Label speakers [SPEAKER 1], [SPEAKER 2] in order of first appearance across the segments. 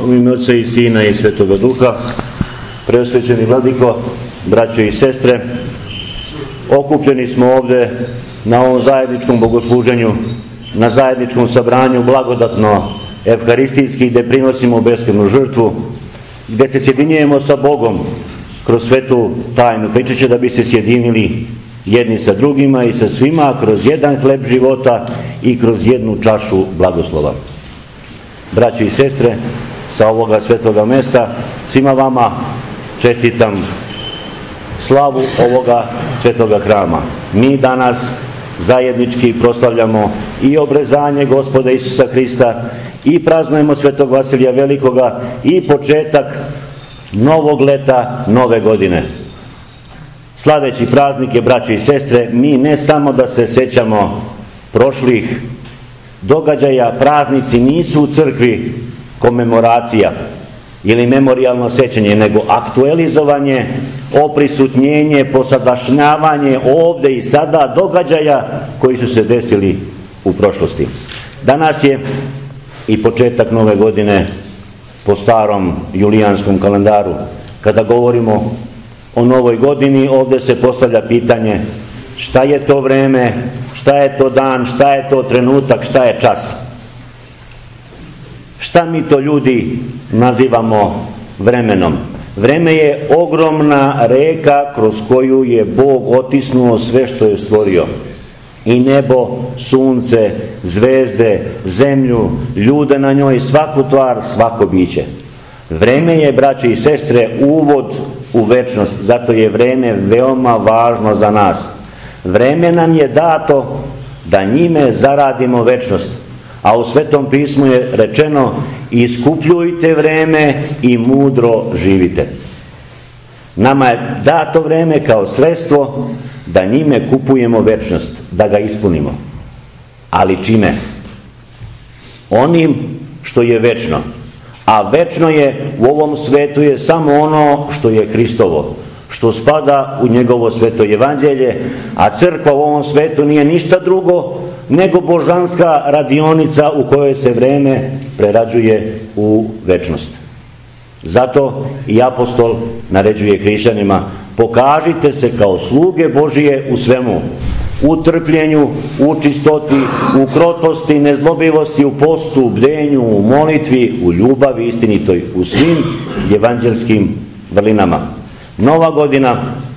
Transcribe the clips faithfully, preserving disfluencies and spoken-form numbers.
[SPEAKER 1] U ime Otca i Sina i Svetoga Duha, preosvećeni vladiko, braćo i sestre, okupljeni smo ovde na ovom zajedničkom bogosluženju, na zajedničkom sabranju blagodatno evharistijski, gde prinosimo beskrajnu žrtvu, gde se sjedinjujemo sa Bogom kroz svetu tajnu pričaće, da bi se sjedinili jedni sa drugima i sa svima kroz jedan hleb života i kroz jednu čašu blagoslova. Braćo i sestre, sa ovoga svetoga mesta svima vama čestitam slavu ovoga svetoga hrama. Mi danas zajednički proslavljamo i obrezanje Gospoda Isusa Hrista i praznujemo Svetog Vasilija Velikoga i početak novog leta, nove godine. Slaveći praznike, braćo i sestre, mi ne samo da se sećamo prošlih događaja, praznici nisu u crkvi komemoracija ili memorijalno sećanje, nego aktualizovanje, oprisutnjenje, posadašnjavanje ovde i sada događaja koji su se desili u prošlosti. Danas je i početak nove godine po starom julijanskom kalendaru. Kada govorimo o novoj godini, ovde se postavlja pitanje šta je to vreme, šta je to dan, šta je to trenutak, šta je čas. Šta mi to ljudi nazivamo vremenom? Vreme je ogromna reka kroz koju je Bog otisnuo sve što je stvorio. I nebo, sunce, zvezde, zemlju, ljude na njoj, svaku tvar, svako biće. Vreme je, braćo i sestre, uvod u večnost, zato je vreme veoma važno za nas. Vreme nam je dato da njime zaradimo večnost, a u Svetom pismu je rečeno: iskupljujte vreme i mudro živite. Nama je dato vreme kao sredstvo da njime kupujemo večnost, da ga ispunimo. Ali čime? Onim što je večno. A večno je, u ovom svetu je samo ono što je Hristovo, što spada u njegovo sveto evanđelje, a crkva u ovom svetu nije ništa drugo nego božanska radionica u kojoj se vreme prerađuje u večnost. Zato i apostol naređuje hrišćanima: pokažite se kao sluge Božije u svemu, u trpljenju, u čistoti, u krotosti, nezlobivosti, u postu, u bdenju, u molitvi, u ljubavi istinitoj, u svim evanđelskim vrlinama. Nova godina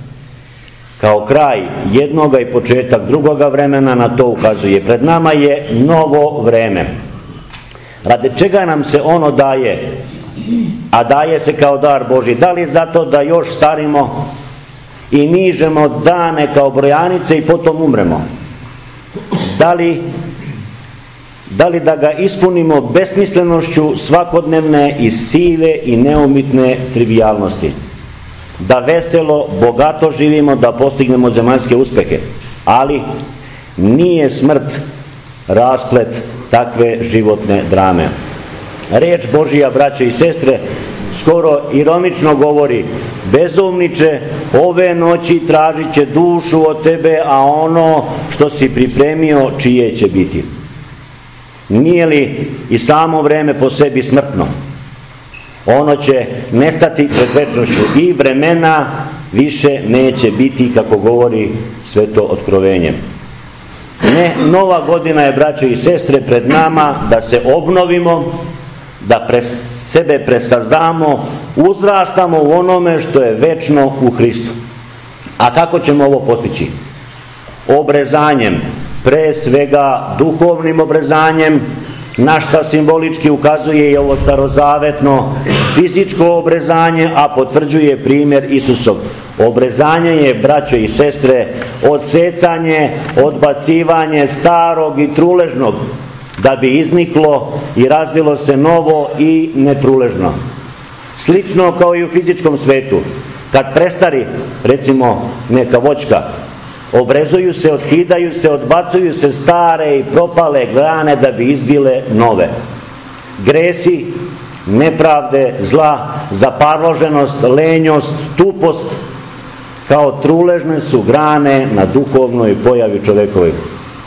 [SPEAKER 1] kao kraj jednoga i početak drugoga vremena na to ukazuje. Pred nama je novo vreme. Radi čega nam se ono daje? A daje se kao dar Božji. Da li zato da još starimo i nižemo dane kao brojanice i potom umremo? Da li, da li da ga ispunimo besmislenošću svakodnevne i sive i neumitne trivijalnosti? Da veselo, bogato živimo, da postignemo zemaljske uspehe. Ali nije smrt rasplet takve životne drame. Reč Božija, braće i sestre, skoro ironično govori: bezumniče, ove noći tražit će dušu od tebe, a ono što si pripremio čije će biti? Nije li i samo vreme po sebi smrtno? Ono će nestati pred večnošću i vremena više neće biti, kako govori Sveto otkrovenje. Ne, nova godina je, braćo i sestre, pred nama da se obnovimo, da pre sebe presazdamo, uzrastamo u onome što je večno u Hristu. A kako ćemo ovo postići? Obrezanjem, pre svega duhovnim obrezanjem, na šta simbolički ukazuje i ovo starozavetno fizičko obrezanje, a potvrđuje primjer Isusov. Obrezanje je, braćo i sestre, odsecanje, odbacivanje starog i truležnog, da bi izniklo i razvilo se novo i netruležno. Slično kao i u fizičkom svetu. Kad prestari, recimo, neka voćka, obrezuju se, otkidaju se, odbacuju se stare i propale grane da bi izbile nove. Gresi, nepravde, zla, zaparloženost, lenjost, tupost, kao truležne su grane na duhovnoj pojavi čovekovoj.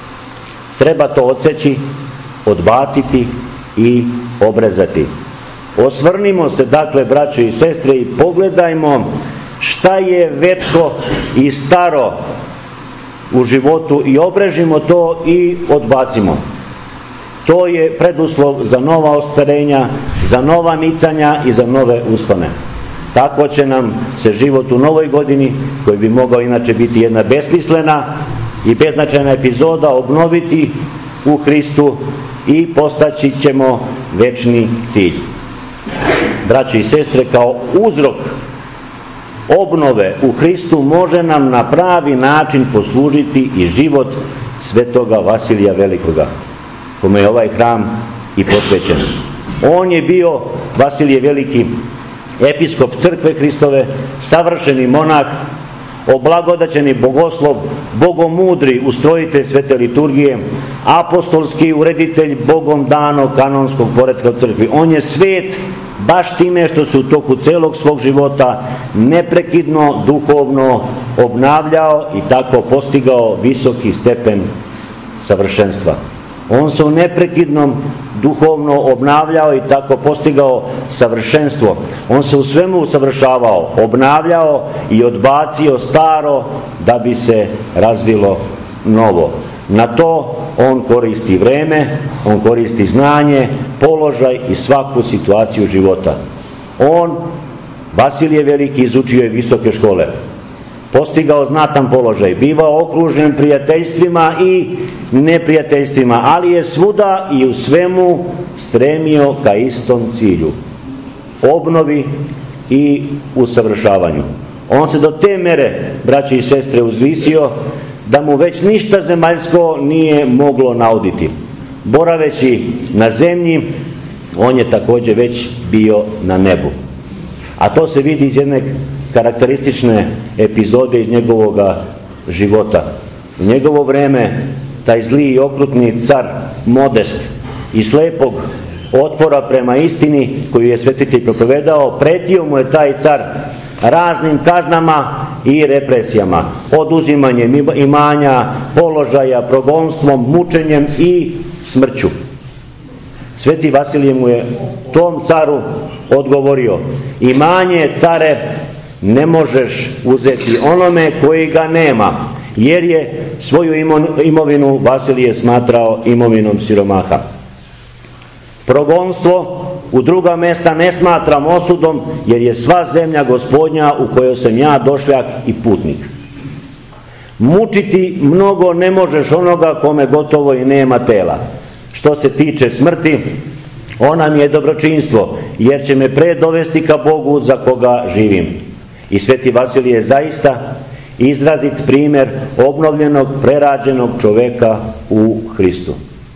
[SPEAKER 1] Treba to odseći, odbaciti i obrezati. Osvrnimo se, dakle, braćo i sestre, i pogledajmo šta je vetko i staro u životu i obrežimo to i odbacimo. To je preduslov za nova ostvarenja, za nova nicanja i za nove uspone. Tako će nam se život u novoj godini, koji bi mogao inače biti jedna besmislena i beznačajna epizoda, obnoviti u Hristu i postaći ćemo večni cilj. Braći i sestre, kao uzrok obnove u Hristu može nam na pravi način poslužiti i život svetoga Vasilija Velikoga, kome je ovaj hram i posvećen. On je bio, Vasilije Veliki, episkop crkve Hristove, savršeni monah, oblagodaćeni bogoslov, bogomudri ustrojitelj svete liturgije, apostolski ureditelj Bogom danog kanonskog poretka u crkvi. On je svet baš time što se u toku celog svog života neprekidno duhovno obnavljao i tako postigao visoki stepen savršenstva. On se u neprekidnom duhovno obnavljao i tako postigao savršenstvo. On se u svemu usavršavao, obnavljao i odbacio staro da bi se razvilo novo. Na to on koristi vreme, on koristi znanje, položaj i svaku situaciju života. On, Vasilije Veliki, izučio je visoke škole, postigao znatan položaj, bivao okružen prijateljstvima i neprijateljstvima, ali je svuda i u svemu stremio ka istom cilju, obnovi i usavršavanju. On se do te mere, braće i sestre, uzvisio da mu već ništa zemaljsko nije moglo nauditi. Boraveći na zemlji, on je također već bio na nebu. A to se vidi iz jedne karakteristične epizode iz njegovog života. U njegovo vreme taj zli i okrutni car Modest i slepog otpora prema istini koju je svetitelj propovedao, pretio mu je taj car raznim kaznama i represijama, oduzimanjem imanja, položaja, progonstvom, mučenjem i smrću. Sveti Vasilije mu je tom caru odgovorio: imanje, care, ne možeš uzeti onome koji ga nema, jer je svoju imovinu Vasilije smatrao imovinom siromaha. Progonstvo u druga mesta ne smatram osudom, jer je sva zemlja Gospodnja u kojoj sam ja došljak i putnik. Mučiti mnogo ne možeš onoga kome gotovo i nema tela. Što se tiče smrti, ona mi je dobročinstvo, jer će me pre dovesti ka Bogu za koga živim. I sveti Vasilije je zaista izrazit primjer obnovljenog, prerađenog čoveka u Hristu.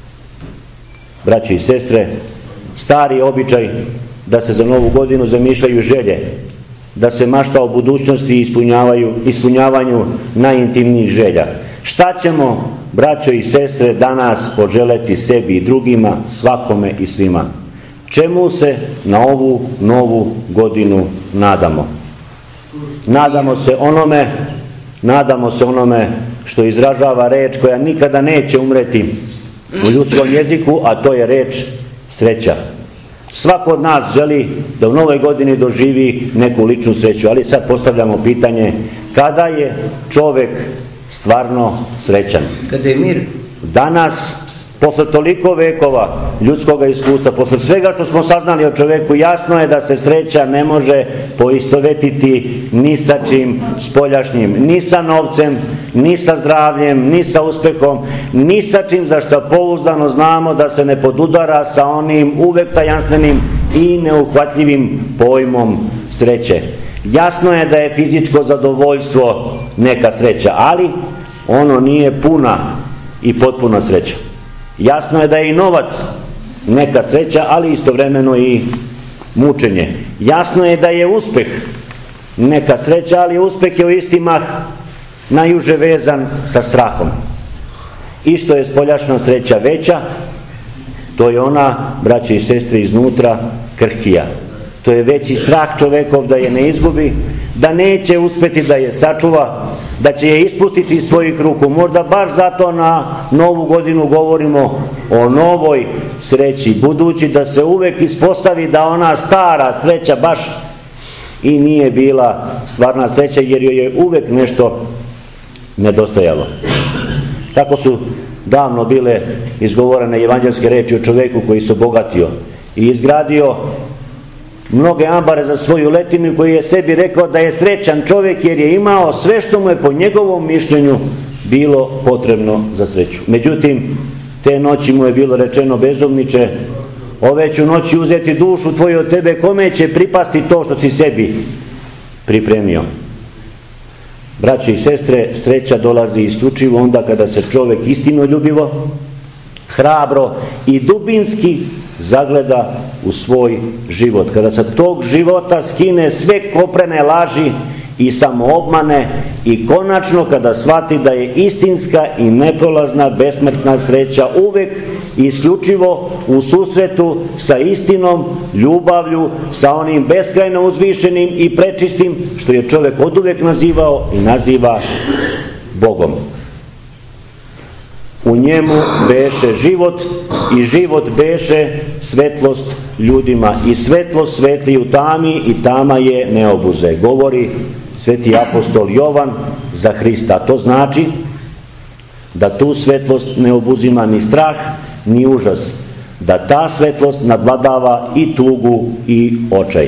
[SPEAKER 1] Braći i sestre, stari običaj da se za novu godinu zamišljaju želje, da se mašta o budućnosti i ispunjavanju najintimnijih želja. Šta ćemo, braćo i sestre, danas poželeti sebi i drugima, svakome i svima? Čemu se na ovu novu godinu nadamo? Nadamo se onome, nadamo se onome što izražava reč koja nikada neće umreti u ljudskom jeziku, a to je reč sreća. Svako od nas želi da u novoj godini doživi neku ličnu sreću, ali sad postavljamo pitanje: kada je čovjek stvarno srećan?
[SPEAKER 2] Kada je mir.
[SPEAKER 1] Danas, posle toliko vekova ljudskog iskustva, posle svega što smo saznali o čoveku, jasno je da se sreća ne može poistovetiti ni sa čim spoljašnjim, ni sa novcem, ni sa zdravljem, ni sa uspehom, ni sa čim za što pouzdano znamo da se ne podudara sa onim uvek tajanstvenim i neuhvatljivim pojmom sreće. Jasno je da je fizičko zadovoljstvo neka sreća, ali ono nije puna i potpuna sreća. Jasno je da je i novac neka sreća, ali istovremeno i mučenje. Jasno je da je uspeh neka sreća, ali uspeh je u isti mah najuže vezan sa strahom. I što je spoljašna sreća veća, to je ona, braće i sestre, iznutra krhkija. To je veći strah čovekov da je ne izgubi, da neće uspeti da je sačuva, da će je ispustiti iz svojih ruku. Možda baš zato na novu godinu govorimo o novoj sreći, budući da se uvek ispostavi da ona stara sreća baš i nije bila stvarna sreća, jer joj je uvek nešto nedostajalo. Tako su davno bile izgovorene evanđelske reči o čoveku koji se obogatio i izgradio mnoge ambare za svoju letinu, koji je sebi rekao da je srećan čovjek jer je imao sve što mu je po njegovom mišljenju bilo potrebno za sreću. Međutim, te noći mu je bilo rečeno: bezumniče, ove ću noći uzeti dušu tvoju od tebe, kome će pripasti to što si sebi pripremio. Braće i sestre, sreća dolazi isključivo onda kada se čovjek istinoljubivo, hrabro i dubinski zagleda u svoj život. Kada se tog života skine sve koprene laži i samoobmane i konačno kada shvati da je istinska i neprolazna besmrtna sreća uvek i isključivo u susretu sa istinom, ljubavlju, sa onim beskrajno uzvišenim i prečistim što je čovjek oduvek nazivao i naziva Bogom. U njemu beše život i život beše svetlost ljudima i svetlost svetli u tami i tama je ne obuze. Govori sveti apostol Jovan za Hrista. To znači da tu svetlost ne obuzima ni strah ni užas, da ta svetlost nadvladava i tugu i očaj.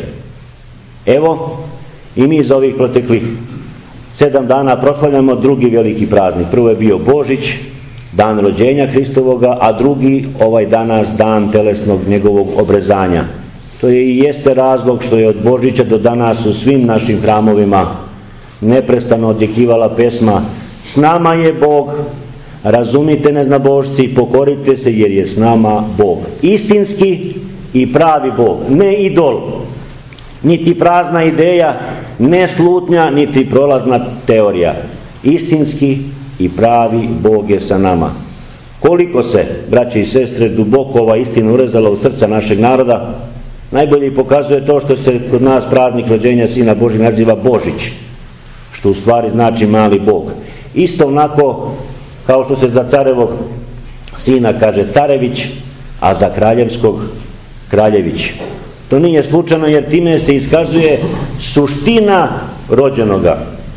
[SPEAKER 1] Evo, i mi za ovih proteklih sedam dana proslavljamo drugi veliki praznik. Prvo je bio Božić, dan rođenja Hristovoga, a drugi ovaj danas dan telesnog njegovog obrezanja. To je i jeste razlog što je od Božića do danas u svim našim hramovima neprestano odjekivala pesma: s nama je Bog, razumite neznabošci, pokorite se jer je s nama Bog. Istinski i pravi Bog, ne idol, niti prazna ideja, ne slutnja, niti prolazna teorija. Istinski i pravi Bog je sa nama. Koliko se, braće i sestre, duboko ova istina urezala u srca našeg naroda, najbolje pokazuje to što se kod nas praznik rođenja Sina Božjeg naziva Božić, što u stvari znači mali Bog. Isto onako kao što se za carevog sina kaže Carević, a za kraljevskog Kraljević. To nije slučajno, jer time se iskazuje suština rođenoga,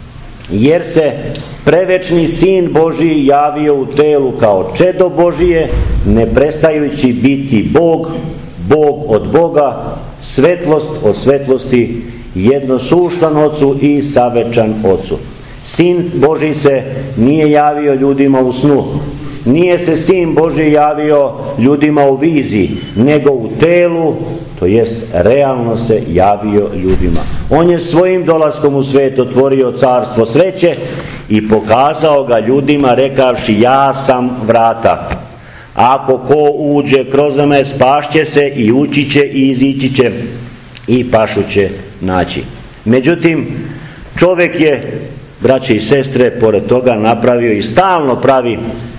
[SPEAKER 1] jer se prevečni Sin Božji javio u telu kao čedo Božije, ne prestajući biti Bog, Bog od Boga, svetlost od svetlosti, jednosuštan Ocu i savečan Ocu. Sin Božji se nije javio ljudima u snu, nije se Sin Božji javio ljudima u viziji, nego u telu, to jest realno se javio ljudima. On je svojim dolaskom u svijet otvorio carstvo sreće i pokazao ga ljudima rekavši: ja sam vrata. Ako ko uđe kroz me, spašće se i ući će i izići će i pašu će naći. Međutim, čovjek je, braće i sestre, pored toga napravio i stalno pravi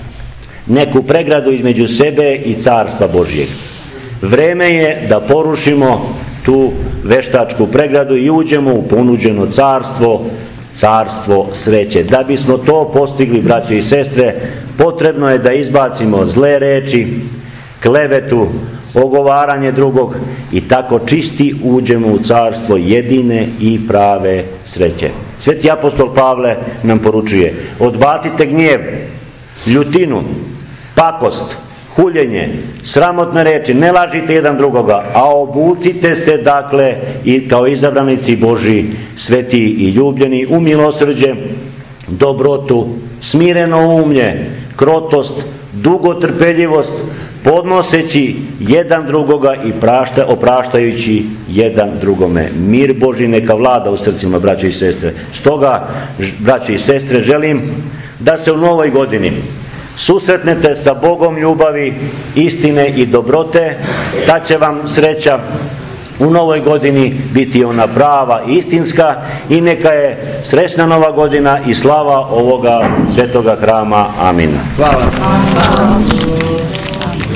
[SPEAKER 1] neku pregradu između sebe i carstva Božjeg. Vreme je da porušimo tu veštačku pregradu i uđemo u ponuđeno carstvo, carstvo sreće. Da bismo to postigli, braće i sestre, potrebno je da izbacimo zle reči, klevetu, ogovaranje drugog i tako čisti uđemo u carstvo jedine i prave sreće. Sveti apostol Pavle nam poručuje: odbacite gnjev, ljutinu, pakost, huljenje, sramotne reči, ne lažite jedan drugoga, a obucite se dakle i kao izabranici Božji, sveti i ljubljeni, u milosrđe, dobrotu, smireno umlje, krotost, dugotrpeljivost, podnoseći jedan drugoga i prašta, opraštajući jedan drugome. Mir Božji neka vlada u srcima, braće i sestre. Stoga, braće i sestre, želim da se u novoj godini susretnete sa Bogom ljubavi, istine i dobrote. Ta će vam sreća u novoj godini biti ona prava i istinska, i neka je srećna nova godina i slava ovoga svetoga hrama. Amin.
[SPEAKER 2] Hvala.